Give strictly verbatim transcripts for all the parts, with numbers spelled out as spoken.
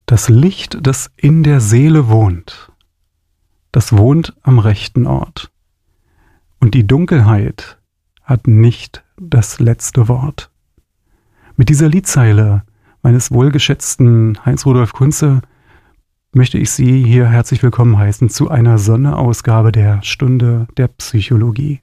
Das Licht, das in der Seele wohnt, das wohnt am rechten Ort. Und die Dunkelheit hat nicht das letzte Wort. Mit dieser Liedzeile meines wohlgeschätzten Heinz-Rudolf Kunze möchte ich Sie hier herzlich willkommen heißen zu einer Sonderausgabe der Stunde der Psychologie.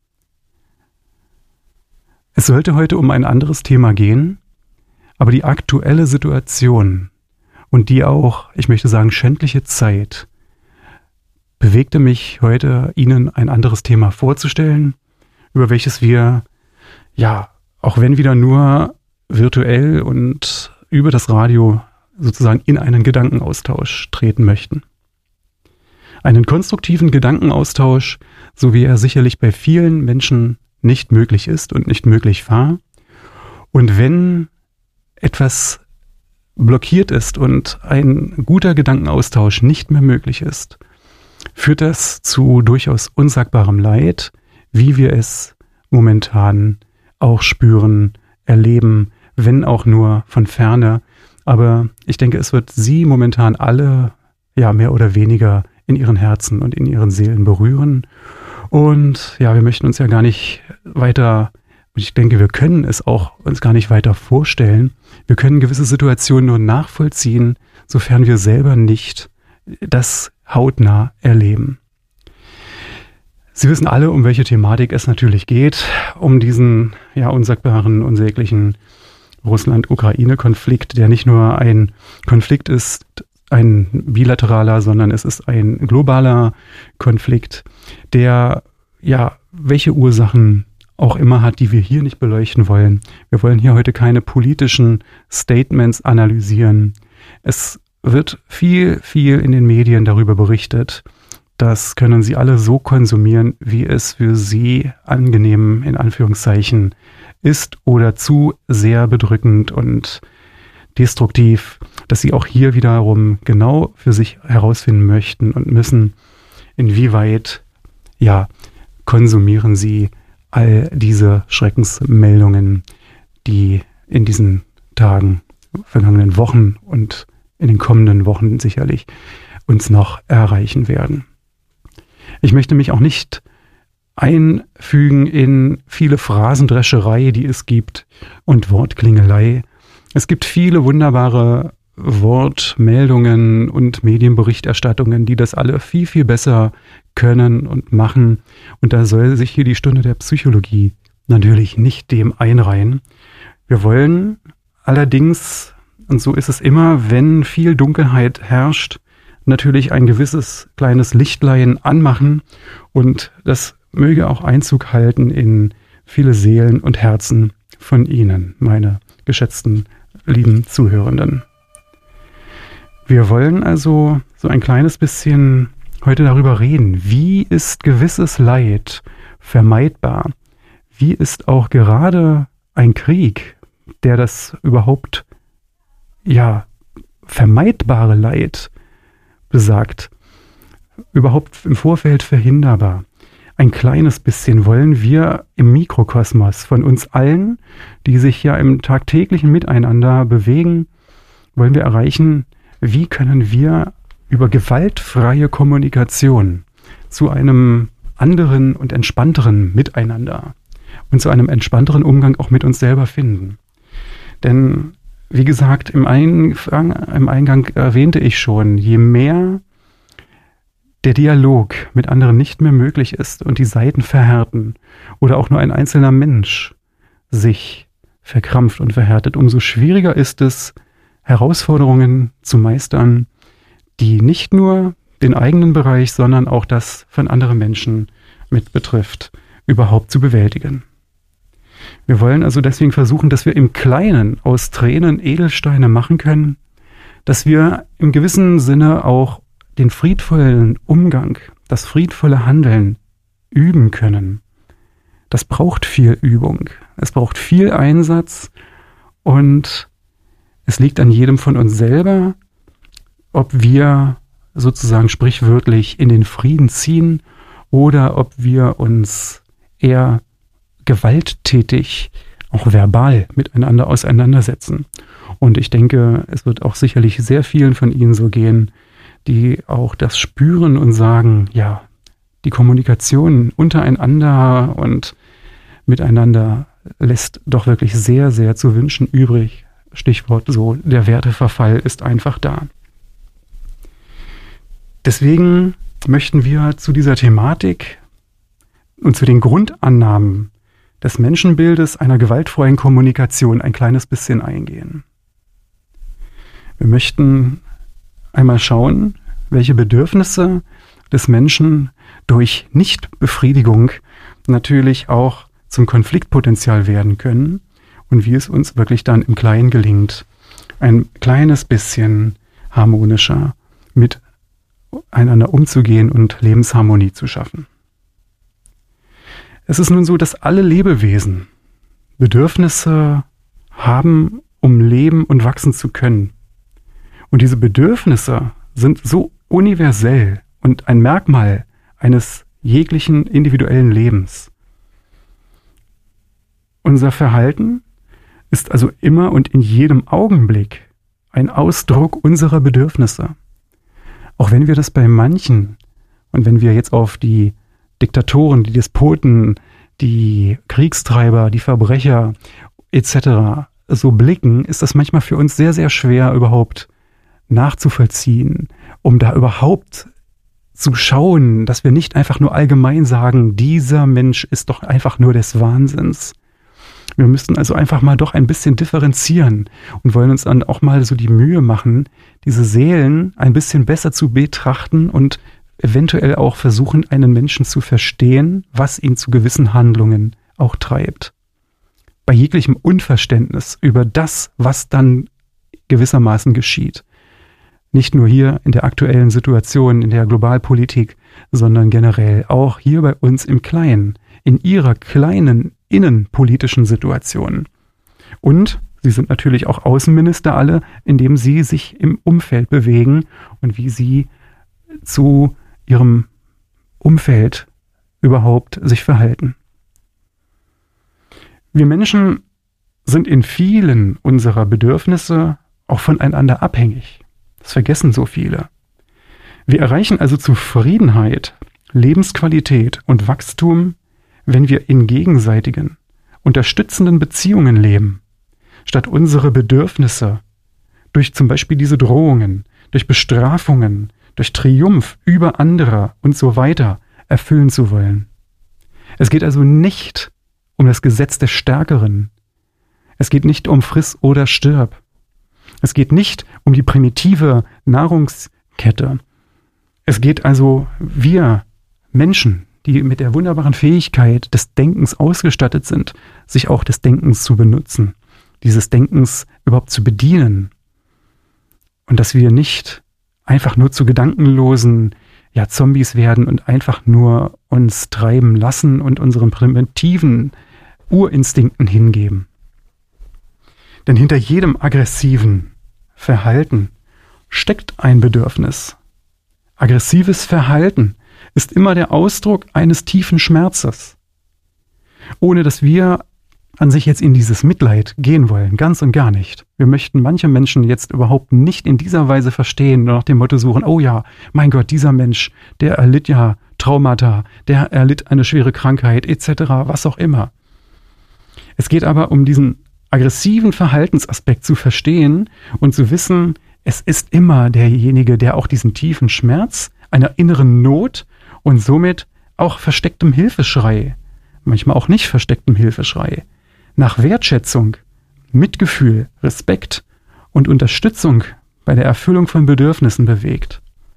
Es sollte heute um ein anderes Thema gehen, aber die aktuelle Situation und die auch, ich möchte sagen, schändliche Zeit bewegte mich heute, Ihnen ein anderes Thema vorzustellen, über welches wir, ja, auch wenn wieder nur virtuell und über das Radio sozusagen in einen Gedankenaustausch treten möchten. Einen konstruktiven Gedankenaustausch, so wie er sicherlich bei vielen Menschen nicht möglich ist und nicht möglich war. Und wenn etwas blockiert ist und ein guter Gedankenaustausch nicht mehr möglich ist, führt das zu durchaus unsagbarem Leid, wie wir es momentan auch spüren, erleben, wenn auch nur von ferne. Aber ich denke, es wird Sie momentan alle, ja, mehr oder weniger in Ihren Herzen und in Ihren Seelen berühren. Und ja, wir möchten uns ja gar nicht weiter, und ich denke, wir können es auch uns gar nicht weiter vorstellen. Wir können gewisse Situationen nur nachvollziehen, sofern wir selber nicht das hautnah erleben. Sie wissen alle, um welche Thematik es natürlich geht, um diesen, ja, unsagbaren, unsäglichen Russland-Ukraine-Konflikt, der nicht nur ein Konflikt ist, ein bilateraler, sondern es ist ein globaler Konflikt, der, ja, welche Ursachen auch immer hat, die wir hier nicht beleuchten wollen. Wir wollen hier heute keine politischen Statements analysieren. Es wird viel, viel in den Medien darüber berichtet. Das können Sie alle so konsumieren, wie es für Sie angenehm, in Anführungszeichen, ist oder zu sehr bedrückend und destruktiv, dass Sie auch hier wiederum genau für sich herausfinden möchten und müssen, inwieweit, ja, konsumieren Sie all diese Schreckensmeldungen, die in diesen Tagen, vergangenen Wochen und in den kommenden Wochen sicherlich uns noch erreichen werden. Ich möchte mich auch nicht einfügen in viele Phrasendrescherei, die es gibt, und Wortklingelei. Es gibt viele wunderbare Wortmeldungen und Medienberichterstattungen, die das alle viel, viel besser können und machen. Und da soll sich hier die Stunde der Psychologie natürlich nicht dem einreihen. Wir wollen allerdings, und so ist es immer, wenn viel Dunkelheit herrscht, natürlich ein gewisses kleines Lichtlein anmachen, und das möge auch Einzug halten in viele Seelen und Herzen von Ihnen, meine geschätzten, lieben Zuhörenden. Wir wollen also so ein kleines bisschen heute darüber reden, wie ist gewisses Leid vermeidbar? Wie ist auch gerade ein Krieg, der das überhaupt, ja, vermeidbare Leid besagt, überhaupt im Vorfeld verhinderbar? Ein kleines bisschen wollen wir im Mikrokosmos von uns allen, die sich ja im tagtäglichen Miteinander bewegen, wollen wir erreichen, wie können wir über gewaltfreie Kommunikation zu einem anderen und entspannteren Miteinander und zu einem entspannteren Umgang auch mit uns selber finden. Denn, wie gesagt, im Eingang, im Eingang erwähnte ich schon, je mehr der Dialog mit anderen nicht mehr möglich ist und die Seiten verhärten oder auch nur ein einzelner Mensch sich verkrampft und verhärtet, umso schwieriger ist es, Herausforderungen zu meistern, die nicht nur den eigenen Bereich, sondern auch das von anderen Menschen mit betrifft, überhaupt zu bewältigen. Wir wollen also deswegen versuchen, dass wir im Kleinen aus Tränen Edelsteine machen können, dass wir im gewissen Sinne auch den friedvollen Umgang, das friedvolle Handeln üben können. Das braucht viel Übung, es braucht viel Einsatz, und es liegt an jedem von uns selber, ob wir sozusagen sprichwörtlich in den Frieden ziehen oder ob wir uns eher gewalttätig, auch verbal miteinander auseinandersetzen. Und ich denke, es wird auch sicherlich sehr vielen von Ihnen so gehen, die auch das spüren und sagen, ja, die Kommunikation untereinander und miteinander lässt doch wirklich sehr, sehr zu wünschen übrig. Stichwort so, der Werteverfall ist einfach da. Deswegen möchten wir zu dieser Thematik und zu den Grundannahmen des Menschenbildes einer gewaltfreien Kommunikation ein kleines bisschen eingehen. Wir möchten einmal schauen, welche Bedürfnisse des Menschen durch Nichtbefriedigung natürlich auch zum Konfliktpotenzial werden können und wie es uns wirklich dann im Kleinen gelingt, ein kleines bisschen harmonischer miteinander umzugehen und Lebensharmonie zu schaffen. Es ist nun so, dass alle Lebewesen Bedürfnisse haben, um leben und wachsen zu können. Und diese Bedürfnisse sind so universell und ein Merkmal eines jeglichen individuellen Lebens. Unser Verhalten ist also immer und in jedem Augenblick ein Ausdruck unserer Bedürfnisse. Auch wenn wir das bei manchen, und wenn wir jetzt auf die Diktatoren, die Despoten, die Kriegstreiber, die Verbrecher et cetera so blicken, ist das manchmal für uns sehr, sehr schwer überhaupt nachzuvollziehen, um da überhaupt zu schauen, dass wir nicht einfach nur allgemein sagen, dieser Mensch ist doch einfach nur des Wahnsinns. Wir müssten also einfach mal doch ein bisschen differenzieren und wollen uns dann auch mal so die Mühe machen, diese Seelen ein bisschen besser zu betrachten und eventuell auch versuchen, einen Menschen zu verstehen, was ihn zu gewissen Handlungen auch treibt. Bei jeglichem Unverständnis über das, was dann gewissermaßen geschieht. Nicht nur hier in der aktuellen Situation, in der Globalpolitik, sondern generell auch hier bei uns im Kleinen, in ihrer kleinen innenpolitischen Situation. Und sie sind natürlich auch Außenminister alle, indem sie sich im Umfeld bewegen und wie sie zu ihrem Umfeld überhaupt sich verhalten. Wir Menschen sind in vielen unserer Bedürfnisse auch voneinander abhängig. Das vergessen so viele. Wir erreichen also Zufriedenheit, Lebensqualität und Wachstum, wenn wir in gegenseitigen, unterstützenden Beziehungen leben, statt unsere Bedürfnisse durch zum Beispiel diese Drohungen, durch Bestrafungen, durch Triumph über andere und so weiter erfüllen zu wollen. Es geht also nicht um das Gesetz des Stärkeren. Es geht nicht um Friss oder Stirb. Es geht nicht um die primitive Nahrungskette. Es geht also, wir Menschen, die mit der wunderbaren Fähigkeit des Denkens ausgestattet sind, sich auch des Denkens zu benutzen, dieses Denkens überhaupt zu bedienen. Und dass wir nicht einfach nur zu gedankenlosen ja, Zombies werden und einfach nur uns treiben lassen und unseren primitiven Urinstinkten hingeben. Denn hinter jedem aggressiven Verhalten steckt ein Bedürfnis. Aggressives Verhalten ist immer der Ausdruck eines tiefen Schmerzes. Ohne dass wir an sich jetzt in dieses Mitleid gehen wollen, ganz und gar nicht. Wir möchten manche Menschen jetzt überhaupt nicht in dieser Weise verstehen, nur nach dem Motto suchen, oh ja, mein Gott, dieser Mensch, der erlitt ja Traumata, der erlitt eine schwere Krankheit et cetera, was auch immer. Es geht aber um diesen aggressiven Verhaltensaspekt zu verstehen und zu wissen, es ist immer derjenige, der auch diesen tiefen Schmerz einer inneren Not und somit auch verstecktem Hilfeschrei, manchmal auch nicht verstecktem Hilfeschrei, nach Wertschätzung, Mitgefühl, Respekt und Unterstützung bei der Erfüllung von Bedürfnissen bewegt.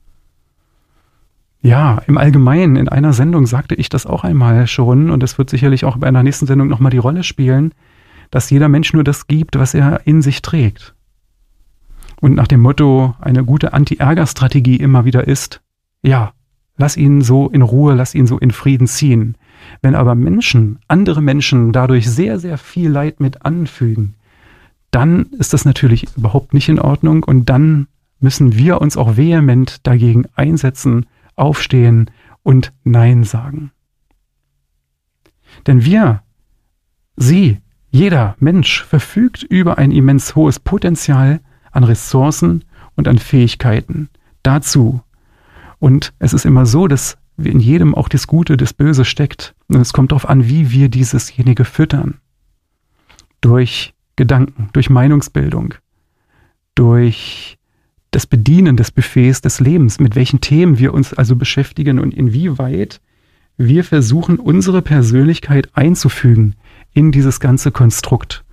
Ja, im Allgemeinen, in einer Sendung sagte ich das auch einmal schon und es wird sicherlich auch bei einer nächsten Sendung nochmal die Rolle spielen, dass jeder Mensch nur das gibt, was er in sich trägt. Und nach dem Motto, eine gute Anti-Ärger-Strategie immer wieder ist, ja, lass ihn so in Ruhe, lass ihn so in Frieden ziehen. Wenn aber Menschen, andere Menschen dadurch sehr, sehr viel Leid mit anfügen, dann ist das natürlich überhaupt nicht in Ordnung und dann müssen wir uns auch vehement dagegen einsetzen, aufstehen und Nein sagen. Denn wir, Sie, Jeder Mensch verfügt über ein immens hohes Potenzial an Ressourcen und an Fähigkeiten dazu. Und es ist immer so, dass in jedem auch das Gute, das Böse steckt. Und es kommt darauf an, wie wir diesesjenige füttern. Durch Gedanken, durch Meinungsbildung, durch das Bedienen des Buffets des Lebens, mit welchen Themen wir uns also beschäftigen und inwieweit wir versuchen, unsere Persönlichkeit einzufügen in dieses ganze Konstrukt.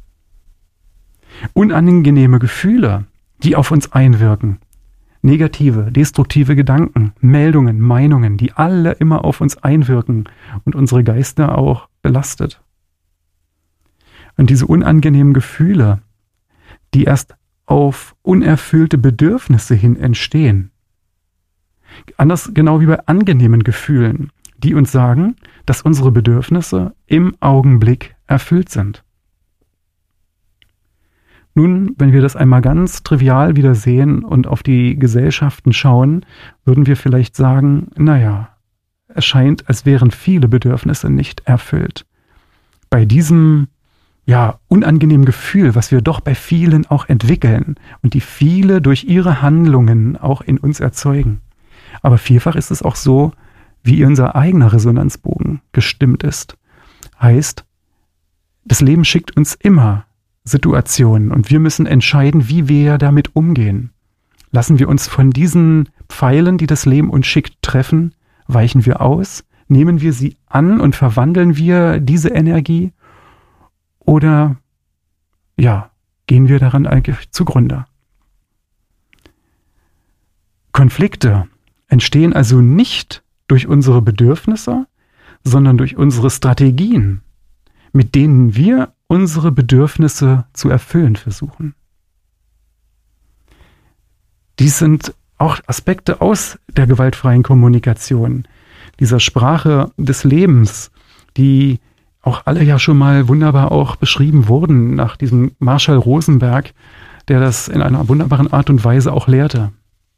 Unangenehme Gefühle, die auf uns einwirken, negative, destruktive Gedanken, Meldungen, Meinungen, die alle immer auf uns einwirken und unsere Geister auch belastet. Und diese unangenehmen Gefühle, die erst auf unerfüllte Bedürfnisse hin entstehen. Anders genau wie bei angenehmen Gefühlen, die uns sagen, dass unsere Bedürfnisse im Augenblick erfüllt sind. Nun, wenn wir das einmal ganz trivial wieder sehen und auf die Gesellschaften schauen, würden wir vielleicht sagen, naja, es scheint, als wären viele Bedürfnisse nicht erfüllt. Bei diesem, ja, unangenehmen Gefühl, was wir doch bei vielen auch entwickeln und die viele durch ihre Handlungen auch in uns erzeugen. Aber vielfach ist es auch so, wie unser eigener Resonanzbogen gestimmt ist. Heißt, das Leben schickt uns immer Situationen und wir müssen entscheiden, wie wir damit umgehen. Lassen wir uns von diesen Pfeilen, die das Leben uns schickt, treffen, weichen wir aus, nehmen wir sie an und verwandeln wir diese Energie oder ja, gehen wir daran eigentlich zugrunde. Konflikte entstehen also nicht durch unsere Bedürfnisse, sondern durch unsere Strategien, mit denen wir unsere Bedürfnisse zu erfüllen versuchen. Dies sind auch Aspekte aus der gewaltfreien Kommunikation, dieser Sprache des Lebens, die auch alle ja schon mal wunderbar auch beschrieben wurden nach diesem Marshall Rosenberg, der das in einer wunderbaren Art und Weise auch lehrte.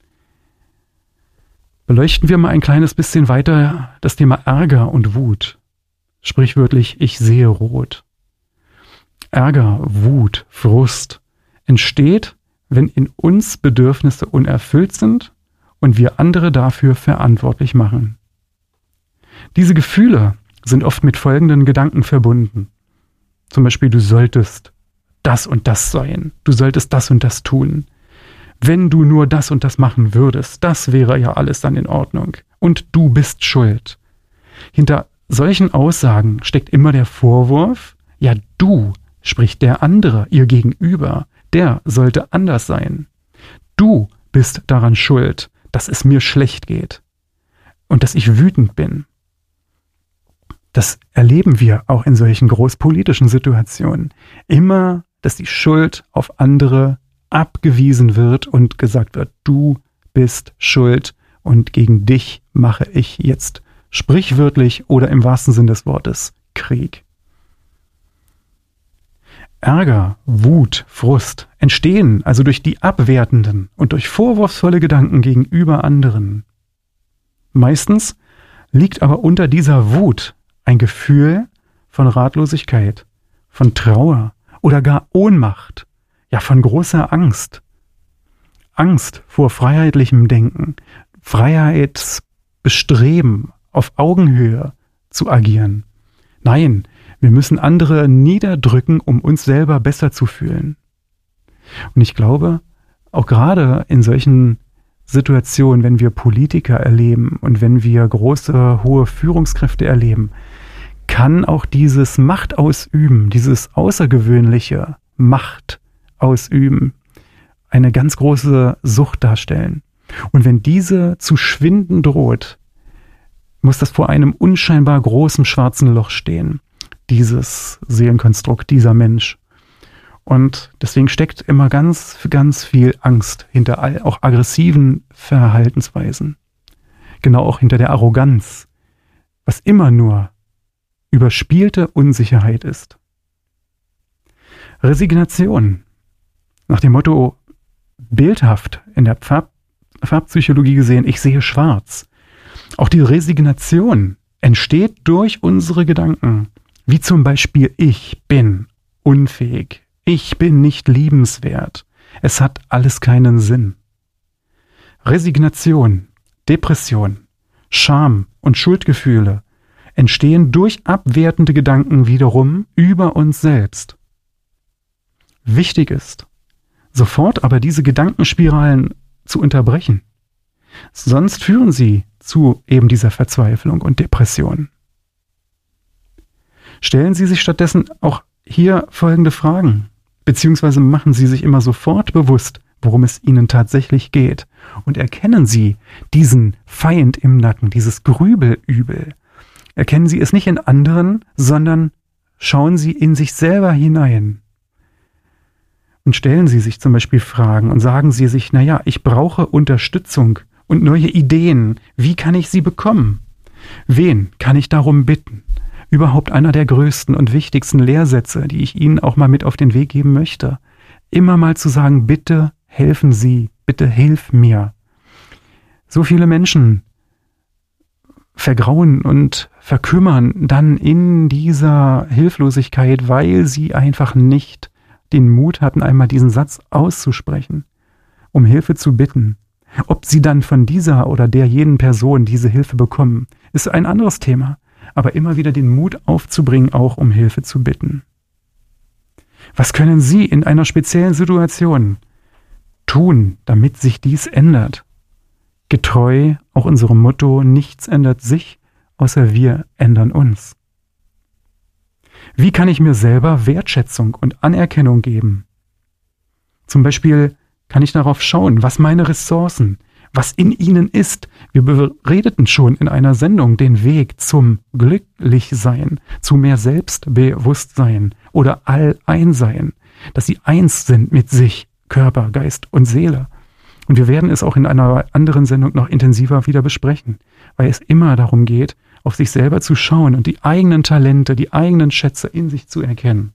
Beleuchten wir mal ein kleines bisschen weiter das Thema Ärger und Wut. Sprichwörtlich, ich sehe rot. Ärger, Wut, Frust entsteht, wenn in uns Bedürfnisse unerfüllt sind und wir andere dafür verantwortlich machen. Diese Gefühle sind oft mit folgenden Gedanken verbunden. Zum Beispiel, du solltest das und das sein, du solltest das und das tun. Wenn du nur das und das machen würdest, das wäre ja alles dann in Ordnung. Und du bist schuld. Hinter solchen Aussagen steckt immer der Vorwurf, ja du, sprich der andere, ihr Gegenüber, der sollte anders sein. Du bist daran schuld, dass es mir schlecht geht und dass ich wütend bin. Das erleben wir auch in solchen großpolitischen Situationen. Immer, dass die Schuld auf andere abgewiesen wird und gesagt wird, du bist schuld und gegen dich mache ich jetzt sprichwörtlich oder im wahrsten Sinn des Wortes Krieg. Ärger, Wut, Frust entstehen also durch die abwertenden und durch vorwurfsvolle Gedanken gegenüber anderen. Meistens liegt aber unter dieser Wut ein Gefühl von Ratlosigkeit, von Trauer oder gar Ohnmacht, ja von großer Angst. Angst vor freiheitlichem Denken, Freiheitsbestreben, auf Augenhöhe zu agieren. Nein, wir müssen andere niederdrücken, um uns selber besser zu fühlen. Und ich glaube, auch gerade in solchen Situationen, wenn wir Politiker erleben und wenn wir große, hohe Führungskräfte erleben, kann auch dieses Machtausüben, dieses außergewöhnliche Machtausüben eine ganz große Sucht darstellen. Und wenn diese zu schwinden droht, muss das vor einem unscheinbar großen schwarzen Loch stehen, dieses Seelenkonstrukt, dieser Mensch. Und deswegen steckt immer ganz, ganz viel Angst hinter all, auch aggressiven Verhaltensweisen. Genau auch hinter der Arroganz, was immer nur überspielte Unsicherheit ist. Resignation, nach dem Motto bildhaft in der Farb, Farbpsychologie gesehen, ich sehe schwarz. Auch die Resignation entsteht durch unsere Gedanken, wie zum Beispiel ich bin unfähig. Ich bin nicht liebenswert. Es hat alles keinen Sinn. Resignation, Depression, Scham und Schuldgefühle entstehen durch abwertende Gedanken wiederum über uns selbst. Wichtig ist, sofort aber diese Gedankenspiralen zu unterbrechen. Sonst führen sie zu eben dieser Verzweiflung und Depression. Stellen Sie sich stattdessen auch hier folgende Fragen, beziehungsweise machen Sie sich immer sofort bewusst, worum es Ihnen tatsächlich geht, und erkennen Sie diesen Feind im Nacken, dieses Grübelübel. Erkennen Sie es nicht in anderen, sondern schauen Sie in sich selber hinein. Und stellen Sie sich zum Beispiel Fragen und sagen Sie sich, naja, ich brauche Unterstützung und neue Ideen. Wie kann ich sie bekommen? Wen kann ich darum bitten? Überhaupt einer der größten und wichtigsten Lehrsätze, die ich Ihnen auch mal mit auf den Weg geben möchte. Immer mal zu sagen, bitte helfen Sie, bitte hilf mir. So viele Menschen vergrauen und verkümmern dann in dieser Hilflosigkeit, weil sie einfach nicht den Mut hatten, einmal diesen Satz auszusprechen, um Hilfe zu bitten. Ob sie dann von dieser oder der jeden Person diese Hilfe bekommen, ist ein anderes Thema, aber immer wieder den Mut aufzubringen, auch um Hilfe zu bitten. Was können Sie in einer speziellen Situation tun, damit sich dies ändert? Getreu auch unserem Motto, nichts ändert sich, außer wir ändern uns. Wie kann ich mir selber Wertschätzung und Anerkennung geben? Zum Beispiel kann ich darauf schauen, was meine Ressourcen, was in ihnen ist. Wir beredeten schon in einer Sendung den Weg zum Glücklichsein, zu mehr Selbstbewusstsein oder All-Einsein, dass sie eins sind mit sich, Körper, Geist und Seele. Und wir werden es auch in einer anderen Sendung noch intensiver wieder besprechen, weil es immer darum geht, auf sich selber zu schauen und die eigenen Talente, die eigenen Schätze in sich zu erkennen.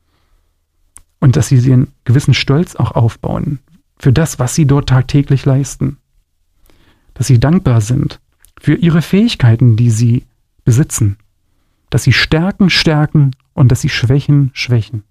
Und dass sie den gewissen Stolz auch aufbauen für das, was sie dort tagtäglich leisten. Dass sie dankbar sind für ihre Fähigkeiten, die sie besitzen. Dass sie Stärken stärken und dass sie Schwächen schwächen.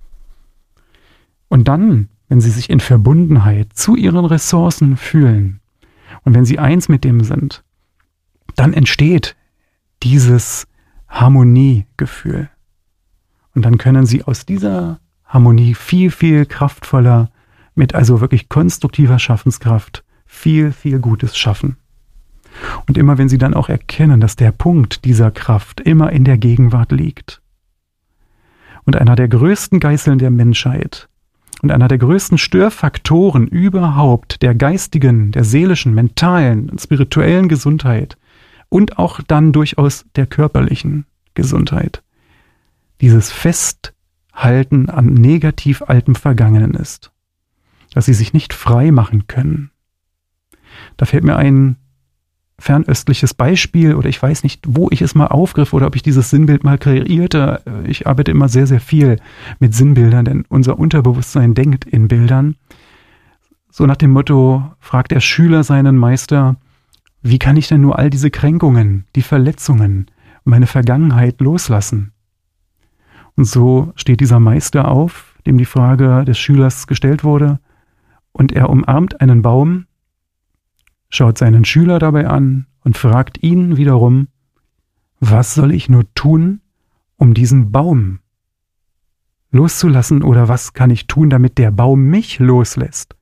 Und dann, wenn sie sich in Verbundenheit zu ihren Ressourcen fühlen und wenn sie eins mit dem sind, dann entsteht dieses Harmoniegefühl. Und dann können sie aus dieser Harmonie viel, viel kraftvoller, mit also wirklich konstruktiver Schaffenskraft, viel, viel Gutes schaffen. Und immer wenn sie dann auch erkennen, dass der Punkt dieser Kraft immer in der Gegenwart liegt und einer der größten Geißeln der Menschheit und einer der größten Störfaktoren überhaupt der geistigen, der seelischen, mentalen und spirituellen Gesundheit und auch dann durchaus der körperlichen Gesundheit, dieses Festhalten an negativ altem Vergangenen ist, dass sie sich nicht frei machen können. Da fällt mir ein fernöstliches Beispiel, oder ich weiß nicht, wo ich es mal aufgriff oder ob ich dieses Sinnbild mal kreierte. Ich arbeite immer sehr, sehr viel mit Sinnbildern, denn unser Unterbewusstsein denkt in Bildern. So nach dem Motto, fragt der Schüler seinen Meister, wie kann ich denn nur all diese Kränkungen, die Verletzungen, meine Vergangenheit loslassen? Und so steht dieser Meister auf, dem die Frage des Schülers gestellt wurde, und er umarmt einen Baum, schaut seinen Schüler dabei an und fragt ihn wiederum, was soll ich nur tun, um diesen Baum loszulassen, oder was kann ich tun, damit der Baum mich loslässt?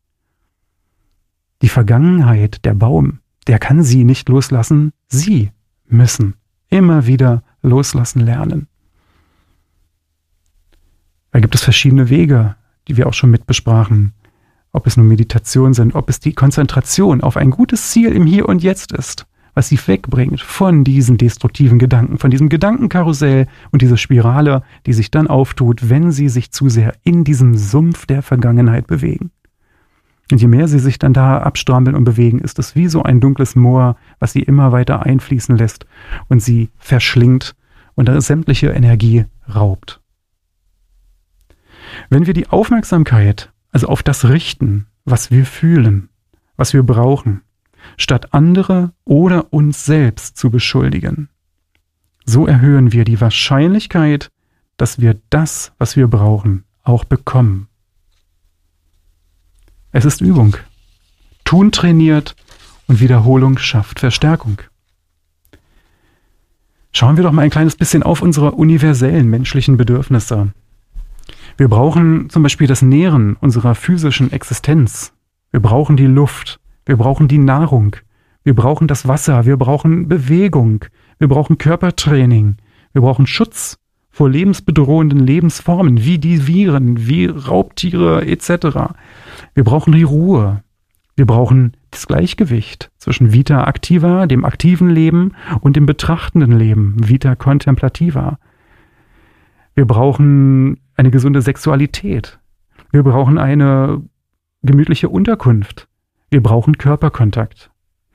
Die Vergangenheit, der Baum, der kann sie nicht loslassen, sie müssen immer wieder loslassen lernen. Da gibt es verschiedene Wege, die wir auch schon mit besprachen. Ob es nur Meditation sind, ob es die Konzentration auf ein gutes Ziel im Hier und Jetzt ist, was sie wegbringt von diesen destruktiven Gedanken, von diesem Gedankenkarussell und dieser Spirale, die sich dann auftut, wenn sie sich zu sehr in diesem Sumpf der Vergangenheit bewegen. Und je mehr sie sich dann da abstrampeln und bewegen, ist es wie so ein dunkles Moor, was sie immer weiter einfließen lässt und sie verschlingt und da sämtliche Energie raubt. Wenn wir die Aufmerksamkeit also auf das richten, was wir fühlen, was wir brauchen, statt andere oder uns selbst zu beschuldigen, so erhöhen wir die Wahrscheinlichkeit, dass wir das, was wir brauchen, auch bekommen. Es ist Übung. Tun trainiert und Wiederholung schafft Verstärkung. Schauen wir doch mal ein kleines bisschen auf unsere universellen menschlichen Bedürfnisse. Wir brauchen zum Beispiel das Nähren unserer physischen Existenz. Wir brauchen die Luft. Wir brauchen die Nahrung. Wir brauchen das Wasser. Wir brauchen Bewegung. Wir brauchen Körpertraining. Wir brauchen Schutz vor lebensbedrohenden Lebensformen wie die Viren, wie Raubtiere et cetera. Wir brauchen die Ruhe. Wir brauchen das Gleichgewicht zwischen Vita activa, dem aktiven Leben, und dem betrachtenden Leben, Vita contemplativa. Wir brauchen eine gesunde Sexualität. Wir brauchen eine gemütliche Unterkunft. Wir brauchen Körperkontakt.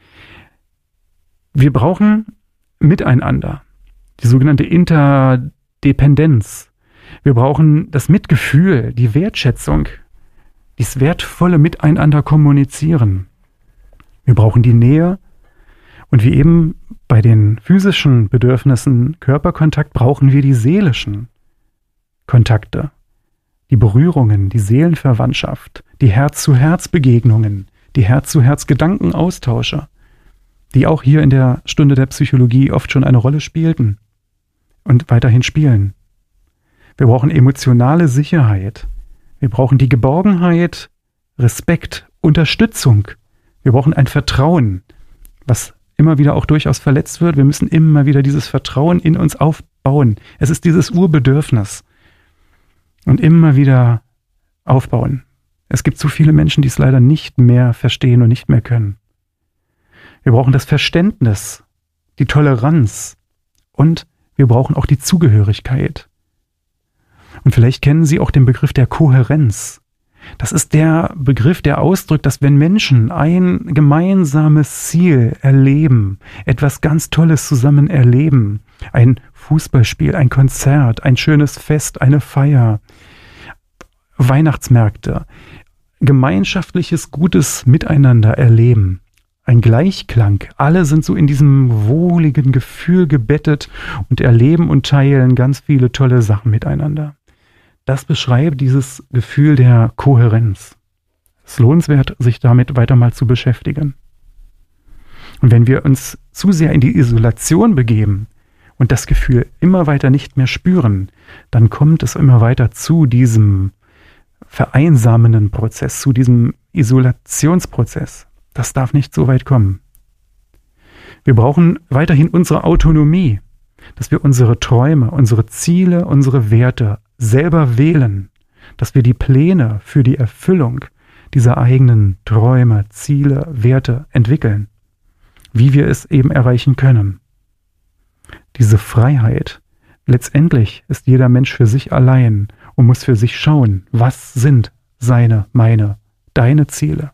Wir brauchen Miteinander, die sogenannte Interdependenz. Wir brauchen das Mitgefühl, die Wertschätzung, dieses wertvolle Miteinander kommunizieren. Wir brauchen die Nähe und wie eben bei den physischen Bedürfnissen Körperkontakt brauchen wir die seelischen Kontakte, die Berührungen, die Seelenverwandtschaft, die Herz-zu-Herz-Begegnungen, die Herz-zu-Herz-Gedankenaustausche, die auch hier in der Stunde der Psychologie oft schon eine Rolle spielten und weiterhin spielen. Wir brauchen emotionale Sicherheit. Wir brauchen die Geborgenheit, Respekt, Unterstützung. Wir brauchen ein Vertrauen, was immer wieder auch durchaus verletzt wird. Wir müssen immer wieder dieses Vertrauen in uns aufbauen. Es ist dieses Urbedürfnis. Und immer wieder aufbauen. Es gibt so viele Menschen, die es leider nicht mehr verstehen und nicht mehr können. Wir brauchen das Verständnis, die Toleranz und wir brauchen auch die Zugehörigkeit. Und vielleicht kennen Sie auch den Begriff der Kohärenz. Das ist der Begriff, der ausdrückt, dass wenn Menschen ein gemeinsames Ziel erleben, etwas ganz Tolles zusammen erleben, ein Fußballspiel, ein Konzert, ein schönes Fest, eine Feier, Weihnachtsmärkte, gemeinschaftliches, gutes Miteinander erleben, ein Gleichklang. Alle sind so in diesem wohligen Gefühl gebettet und erleben und teilen ganz viele tolle Sachen miteinander. Das beschreibt dieses Gefühl der Kohärenz. Es ist lohnenswert, sich damit weiter mal zu beschäftigen. Und wenn wir uns zu sehr in die Isolation begeben und das Gefühl immer weiter nicht mehr spüren, dann kommt es immer weiter zu diesem vereinsamenden Prozess, zu diesem Isolationsprozess. Das darf nicht so weit kommen. Wir brauchen weiterhin unsere Autonomie, dass wir unsere Träume, unsere Ziele, unsere Werte selber wählen, dass wir die Pläne für die Erfüllung dieser eigenen Träume, Ziele, Werte entwickeln, wie wir es eben erreichen können. Diese Freiheit, letztendlich ist jeder Mensch für sich allein und muss für sich schauen, was sind seine, meine, deine Ziele.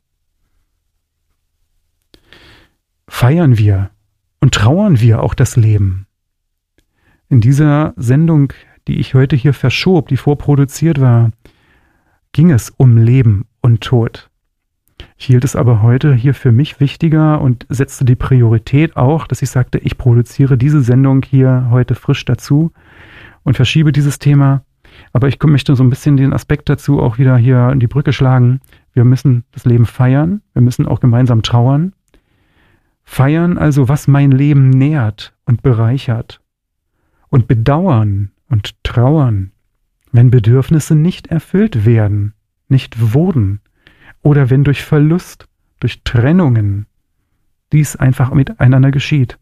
Feiern wir und trauern wir auch das Leben. In dieser Sendung, die ich heute hier verschob, die vorproduziert war, ging es um Leben und Tod. Ich hielt es aber heute hier für mich wichtiger und setzte die Priorität auch, dass ich sagte, ich produziere diese Sendung hier heute frisch dazu und verschiebe dieses Thema. Aber ich möchte so ein bisschen den Aspekt dazu auch wieder hier in die Brücke schlagen. Wir müssen das Leben feiern, wir müssen auch gemeinsam trauern. Feiern also, was mein Leben nährt und bereichert. Und bedauern und trauern, wenn Bedürfnisse nicht erfüllt werden, nicht wurden. Oder wenn durch Verlust, durch Trennungen dies einfach miteinander geschieht.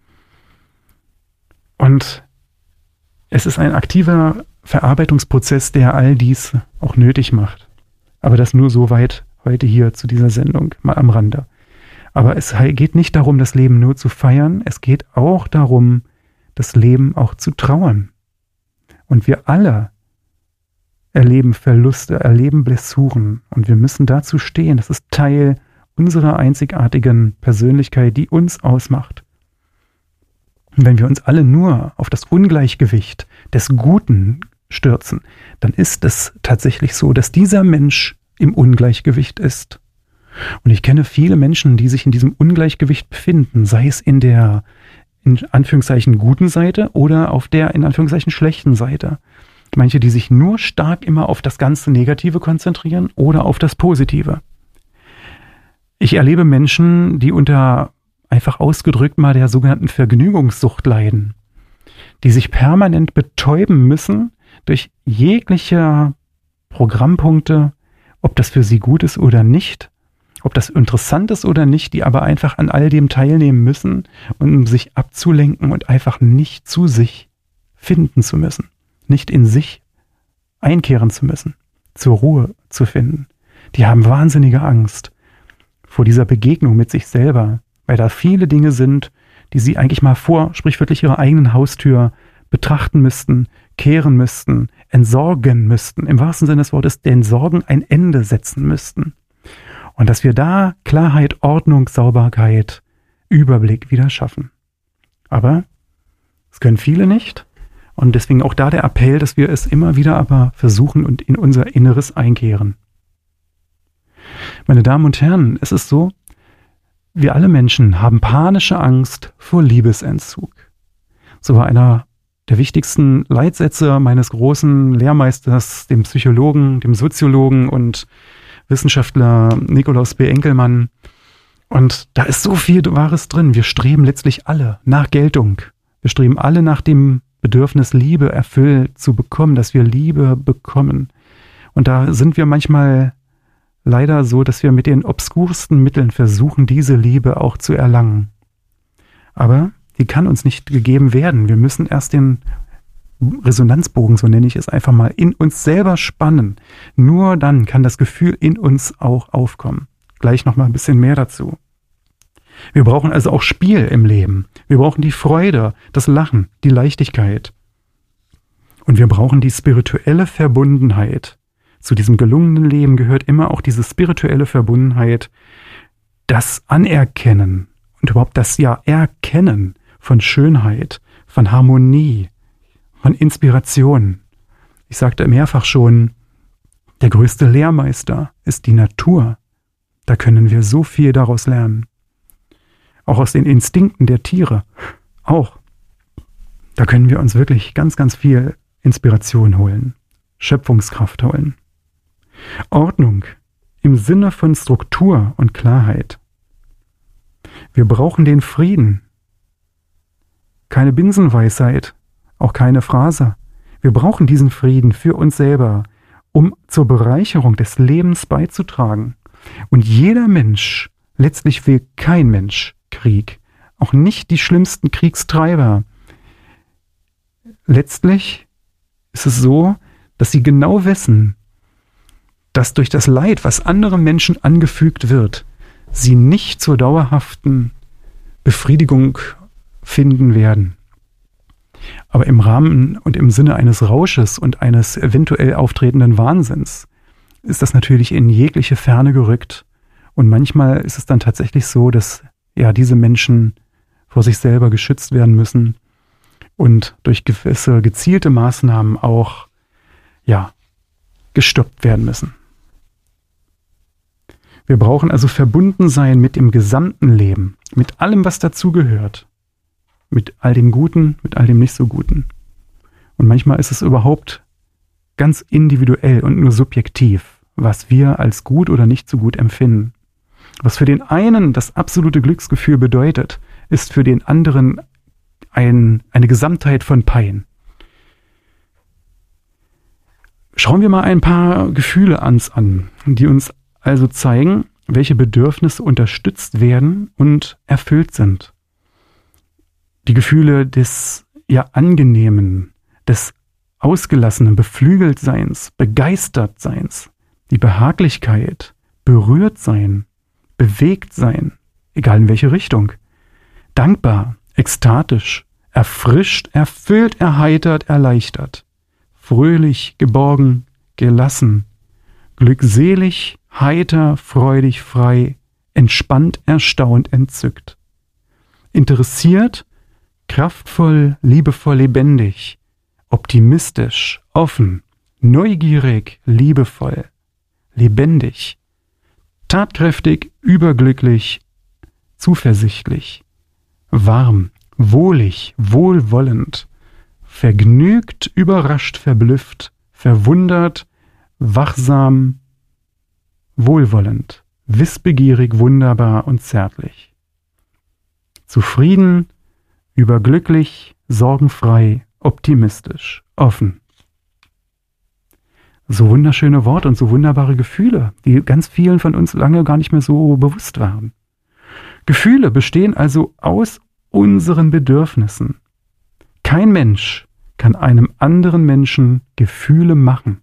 Und es ist ein aktiver Verarbeitungsprozess, der all dies auch nötig macht. Aber das nur so weit heute hier zu dieser Sendung, mal am Rande. Aber es geht nicht darum, das Leben nur zu feiern, es geht auch darum, das Leben auch zu trauern. Und wir alle erleben Verluste, erleben Blessuren und wir müssen dazu stehen. Das ist Teil unserer einzigartigen Persönlichkeit, die uns ausmacht. Und wenn wir uns alle nur auf das Ungleichgewicht des Guten stürzen, dann ist es tatsächlich so, dass dieser Mensch im Ungleichgewicht ist. Und ich kenne viele Menschen, die sich in diesem Ungleichgewicht befinden, sei es in der in Anführungszeichen guten Seite oder auf der in Anführungszeichen schlechten Seite. Manche, die sich nur stark immer auf das ganze Negative konzentrieren oder auf das Positive. Ich erlebe Menschen, die unter einfach ausgedrückt mal der sogenannten Vergnügungssucht leiden, die sich permanent betäuben müssen durch jegliche Programmpunkte, ob das für sie gut ist oder nicht, ob das interessant ist oder nicht, die aber einfach an all dem teilnehmen müssen, um sich abzulenken und einfach nicht zu sich finden zu müssen, nicht in sich einkehren zu müssen, zur Ruhe zu finden. Die haben wahnsinnige Angst vor dieser Begegnung mit sich selber, weil da viele Dinge sind, die sie eigentlich mal vor sprichwörtlich ihrer eigenen Haustür betrachten müssten, kehren müssten, entsorgen müssten, im wahrsten Sinne des Wortes den Sorgen ein Ende setzen müssten. Und dass wir da Klarheit, Ordnung, Sauberkeit, Überblick wieder schaffen. Aber es können viele nicht. Und deswegen auch da der Appell, dass wir es immer wieder aber versuchen und in unser Inneres einkehren. Meine Damen und Herren, es ist so, wir alle Menschen haben panische Angst vor Liebesentzug. So war einer der wichtigsten Leitsätze meines großen Lehrmeisters, dem Psychologen, dem Soziologen und Wissenschaftler Nikolaus B. Enkelmann. Und da ist so viel Wahres drin. Wir streben letztlich alle nach Geltung. Wir streben alle nach dem Bedürfnis, Liebe erfüllt zu bekommen, dass wir Liebe bekommen. Und da sind wir manchmal leider so, dass wir mit den obskursten Mitteln versuchen, diese Liebe auch zu erlangen. Aber die kann uns nicht gegeben werden. Wir müssen erst den Resonanzbogen, so nenne ich es einfach mal, in uns selber spannen. Nur dann kann das Gefühl in uns auch aufkommen. Gleich noch mal ein bisschen mehr dazu. Wir brauchen also auch Spiel im Leben. Wir brauchen die Freude, das Lachen, die Leichtigkeit. Und wir brauchen die spirituelle Verbundenheit. Zu diesem gelungenen Leben gehört immer auch diese spirituelle Verbundenheit, das Anerkennen und überhaupt das ja Erkennen von Schönheit, von Harmonie, von Inspiration. Ich sagte mehrfach schon, der größte Lehrmeister ist die Natur. Da können wir so viel daraus lernen. Auch aus den Instinkten der Tiere. Auch. Da können wir uns wirklich ganz, ganz viel Inspiration holen. Schöpfungskraft holen. Ordnung im Sinne von Struktur und Klarheit. Wir brauchen den Frieden. Keine Binsenweisheit, auch keine Phrase. Wir brauchen diesen Frieden für uns selber, um zur Bereicherung des Lebens beizutragen. Und jeder Mensch, letztlich will kein Mensch Krieg, auch nicht die schlimmsten Kriegstreiber. Letztlich ist es so, dass sie genau wissen, dass durch das Leid, was anderen Menschen angefügt wird, sie nicht zur dauerhaften Befriedigung finden werden. Aber im Rahmen und im Sinne eines Rausches und eines eventuell auftretenden Wahnsinns ist das natürlich in jegliche Ferne gerückt. Und manchmal ist es dann tatsächlich so, dass ja diese Menschen vor sich selber geschützt werden müssen und durch gewisse gezielte Maßnahmen auch ja gestoppt werden müssen. Wir brauchen also verbunden sein mit dem gesamten Leben, mit allem, was dazugehört, mit all dem Guten, mit all dem nicht so Guten. Und manchmal ist es überhaupt ganz individuell und nur subjektiv, was wir als gut oder nicht so gut empfinden. Was für den einen das absolute Glücksgefühl bedeutet, ist für den anderen ein, eine Gesamtheit von Pein. Schauen wir mal ein paar Gefühle ans an, die uns also zeigen, welche Bedürfnisse unterstützt werden und erfüllt sind. Die Gefühle des ja angenehmen, des ausgelassenen, Beflügeltseins, Begeistertseins, die Behaglichkeit, berührt sein, bewegt sein, egal in welche Richtung, dankbar, ekstatisch, erfrischt, erfüllt, erheitert, erleichtert, fröhlich, geborgen, gelassen, glückselig, heiter, freudig, frei, entspannt, erstaunt, entzückt, interessiert, kraftvoll, liebevoll, lebendig, optimistisch, offen, neugierig, liebevoll, lebendig, tatkräftig, überglücklich, zuversichtlich, warm, wohlig, wohlwollend, vergnügt, überrascht, verblüfft, verwundert, wachsam, wohlwollend, wissbegierig, wunderbar und zärtlich. Zufrieden, überglücklich, sorgenfrei, optimistisch, offen. So wunderschöne Worte und so wunderbare Gefühle, die ganz vielen von uns lange gar nicht mehr so bewusst waren. Gefühle bestehen also aus unseren Bedürfnissen. Kein Mensch kann einem anderen Menschen Gefühle machen.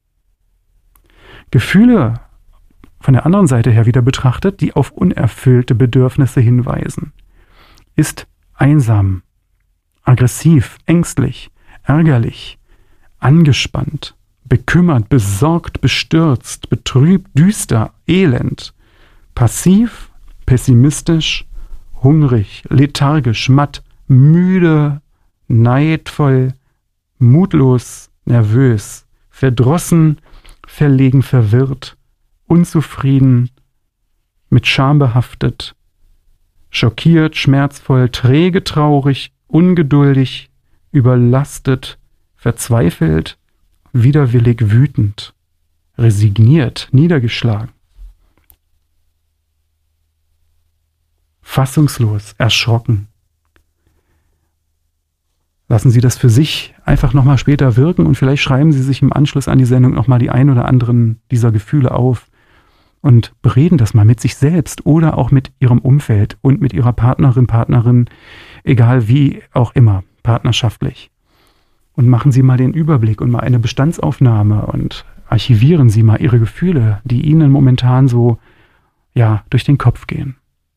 Gefühle von der anderen Seite her wieder betrachtet, die auf unerfüllte Bedürfnisse hinweisen, ist einsam, aggressiv, ängstlich, ärgerlich, angespannt, bekümmert, besorgt, bestürzt, betrübt, düster, elend, passiv, pessimistisch, hungrig, lethargisch, matt, müde, neidvoll, mutlos, nervös, verdrossen, verlegen, verwirrt, unzufrieden, mit Scham behaftet, schockiert, schmerzvoll, träge, traurig, ungeduldig, überlastet, verzweifelt, widerwillig, wütend, resigniert, niedergeschlagen, fassungslos, erschrocken. Lassen Sie das für sich einfach nochmal später wirken und vielleicht schreiben Sie sich im Anschluss an die Sendung nochmal die ein oder anderen dieser Gefühle auf und bereden das mal mit sich selbst oder auch mit Ihrem Umfeld und mit Ihrer Partnerin, Partnerin, egal wie auch immer, partnerschaftlich. Und machen Sie mal den Überblick und mal eine Bestandsaufnahme und archivieren Sie mal Ihre Gefühle, die Ihnen momentan so, ja, durch den Kopf gehen.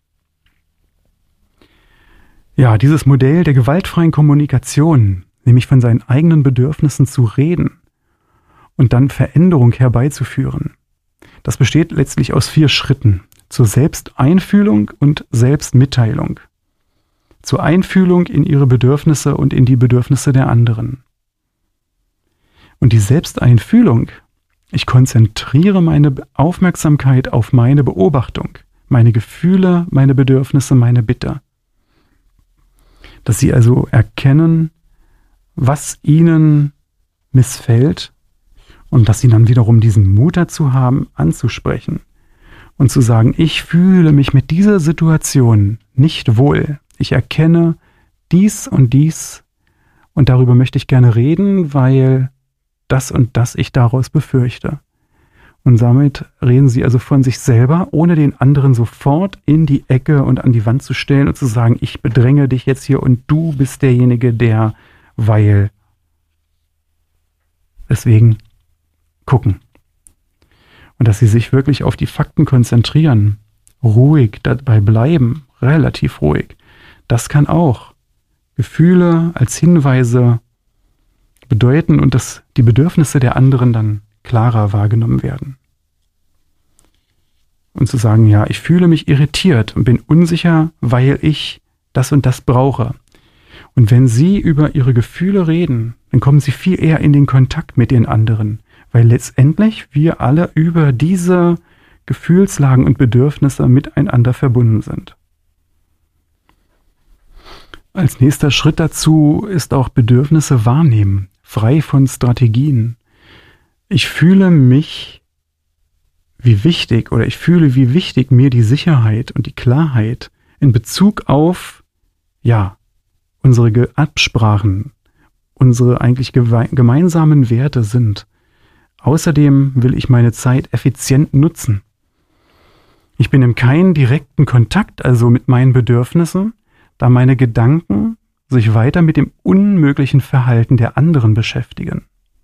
Ja, dieses Modell der gewaltfreien Kommunikation, nämlich von seinen eigenen Bedürfnissen zu reden und dann Veränderung herbeizuführen, das besteht letztlich aus vier Schritten: zur Selbsteinfühlung und Selbstmitteilung, zur Einfühlung in ihre Bedürfnisse und in die Bedürfnisse der anderen. Und die Selbsteinfühlung, ich konzentriere meine Aufmerksamkeit auf meine Beobachtung, meine Gefühle, meine Bedürfnisse, meine Bitte. Dass Sie also erkennen, was Ihnen missfällt und dass Sie dann wiederum diesen Mut dazu haben, anzusprechen und zu sagen, ich fühle mich mit dieser Situation nicht wohl. Ich erkenne dies und dies und darüber möchte ich gerne reden, weil das und das ich daraus befürchte. Und damit reden Sie also von sich selber, ohne den anderen sofort in die Ecke und an die Wand zu stellen und zu sagen, ich bedränge dich jetzt hier und du bist derjenige, der, weil. Deswegen gucken. Und dass Sie sich wirklich auf die Fakten konzentrieren, ruhig dabei bleiben, relativ ruhig. Das kann auch Gefühle als Hinweise bedeuten und dass die Bedürfnisse der anderen dann klarer wahrgenommen werden. Und zu sagen, ja, ich fühle mich irritiert und bin unsicher, weil ich das und das brauche. Und wenn Sie über Ihre Gefühle reden, dann kommen Sie viel eher in den Kontakt mit den anderen, weil letztendlich wir alle über diese Gefühlslagen und Bedürfnisse miteinander verbunden sind. Als nächster Schritt dazu ist auch Bedürfnisse wahrnehmen, frei von Strategien. Ich fühle mich wie wichtig oder ich fühle, wie wichtig mir die Sicherheit und die Klarheit in Bezug auf, ja, unsere Absprachen, unsere eigentlich gemeinsamen Werte sind. Außerdem will ich meine Zeit effizient nutzen. Ich bin in keinem direkten Kontakt also mit meinen Bedürfnissen, da meine Gedanken sich weiter mit dem unmöglichen Verhalten der anderen beschäftigen.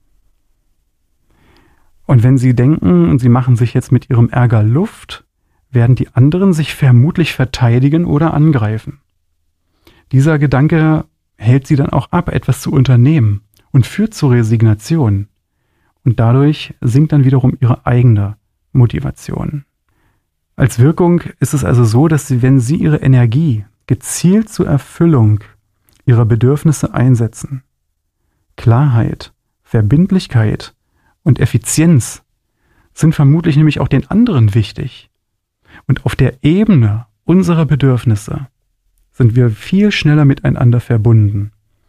Und wenn Sie denken, und Sie machen sich jetzt mit Ihrem Ärger Luft, werden die anderen sich vermutlich verteidigen oder angreifen. Dieser Gedanke hält Sie dann auch ab, etwas zu unternehmen und führt zur Resignation. Und dadurch sinkt dann wiederum Ihre eigene Motivation. Als Wirkung ist es also so, dass Sie, wenn Sie Ihre Energie gezielt zur Erfüllung Ihrer Bedürfnisse einsetzen, Klarheit, Verbindlichkeit und Effizienz sind vermutlich nämlich auch den anderen wichtig. Und auf der Ebene unserer Bedürfnisse sind wir viel schneller miteinander verbunden.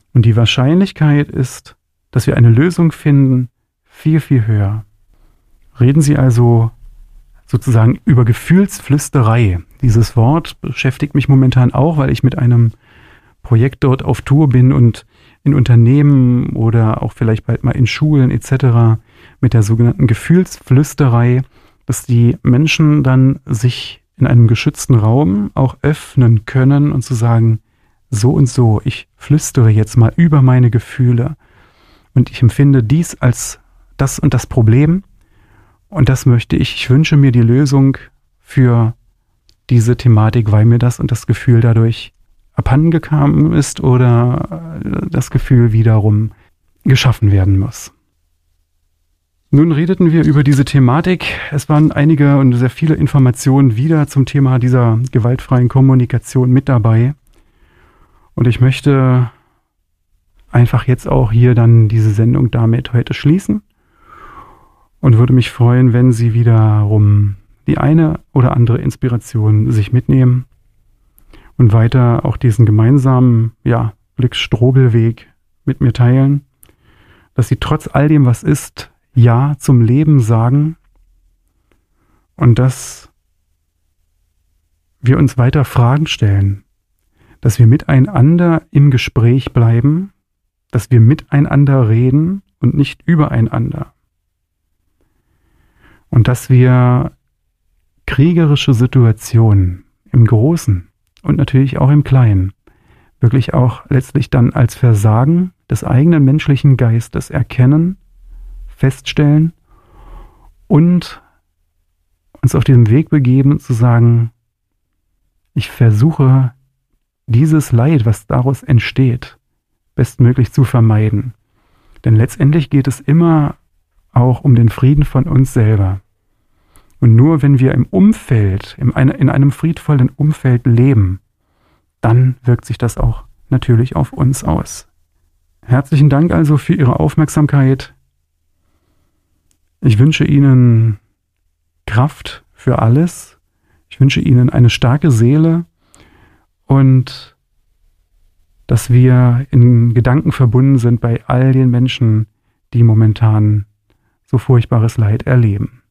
Und die Wahrscheinlichkeit ist, dass wir eine Lösung finden, viel, viel höher. Reden Sie also sozusagen über Gefühlsflüsterei. Dieses Wort beschäftigt mich momentan auch, weil ich mit einem Projekt dort auf Tour bin und in Unternehmen oder auch vielleicht bald mal in Schulen et cetera mit der sogenannten Gefühlsflüsterei, dass die Menschen dann sich in einem geschützten Raum auch öffnen können und zu sagen, so und so, ich flüstere jetzt mal über meine Gefühle und ich empfinde dies als das und das Problem und das möchte ich, ich wünsche mir die Lösung für diese Thematik, weil mir das und das Gefühl dadurch abhanden gekommen ist oder das Gefühl wiederum geschaffen werden muss. Nun redeten wir über diese Thematik. Es waren einige und sehr viele Informationen wieder zum Thema dieser gewaltfreien Kommunikation mit dabei. Und ich möchte einfach jetzt auch hier dann diese Sendung damit heute schließen und würde mich freuen, wenn Sie wiederum die eine oder andere Inspiration sich mitnehmen und weiter auch diesen gemeinsamen, ja, Glücksstrobelweg mit mir teilen, dass Sie trotz all dem, was ist, Ja zum Leben sagen und dass wir uns weiter Fragen stellen, dass wir miteinander im Gespräch bleiben, dass wir miteinander reden und nicht übereinander. Und dass wir kriegerische Situationen im Großen und natürlich auch im Kleinen wirklich auch letztlich dann als Versagen des eigenen menschlichen Geistes erkennen, feststellen und uns auf diesem Weg begeben, zu sagen, ich versuche dieses Leid, was daraus entsteht, bestmöglich zu vermeiden. Denn letztendlich geht es immer auch um den Frieden von uns selber. Und nur wenn wir im Umfeld, in einem friedvollen Umfeld leben, dann wirkt sich das auch natürlich auf uns aus. Herzlichen Dank also für Ihre Aufmerksamkeit. Ich wünsche Ihnen Kraft für alles. Ich wünsche Ihnen eine starke Seele und dass wir in Gedanken verbunden sind bei all den Menschen, die momentan so furchtbares Leid erleben.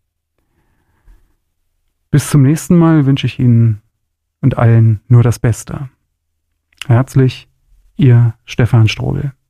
Bis zum nächsten Mal wünsche ich Ihnen und allen nur das Beste. Herzlich, Ihr Stefan Strobel.